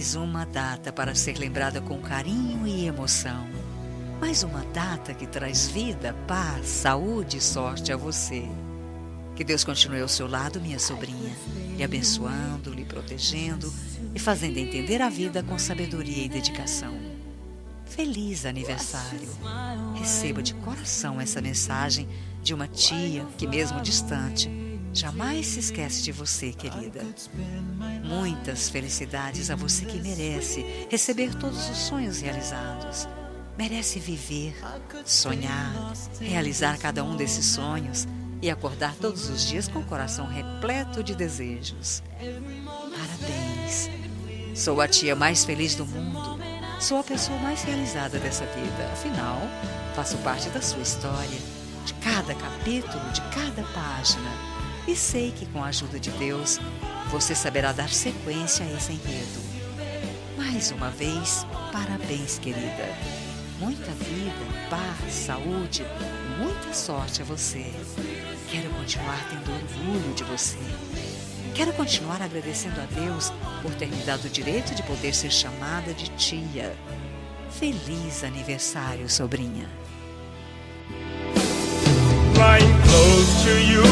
Mais uma data para ser lembrada com carinho e emoção. Mais uma data que traz vida, paz, saúde e sorte a você. Que Deus continue ao seu lado, minha sobrinha, lhe abençoando, lhe protegendo e fazendo entender a vida com sabedoria e dedicação. Feliz aniversário! Receba de coração essa mensagem de uma tia que, mesmo distante, jamais se esquece de você, querida. Muitas felicidades a você que merece receber todos os sonhos realizados. Merece viver, sonhar, realizar cada um desses sonhos e acordar todos os dias com o coração repleto de desejos. Parabéns! Sou a tia mais feliz do mundo. Sou a pessoa mais realizada dessa vida. Afinal, faço parte da sua história, de cada capítulo, de cada página. E sei que com a ajuda de Deus, você saberá dar sequência a esse enredo. Mais uma vez, parabéns, querida. Muita vida, paz, saúde e muita sorte a você. Quero continuar tendo orgulho de você. Quero continuar agradecendo a Deus por ter me dado o direito de poder ser chamada de tia. Feliz aniversário, sobrinha. Flying close to you.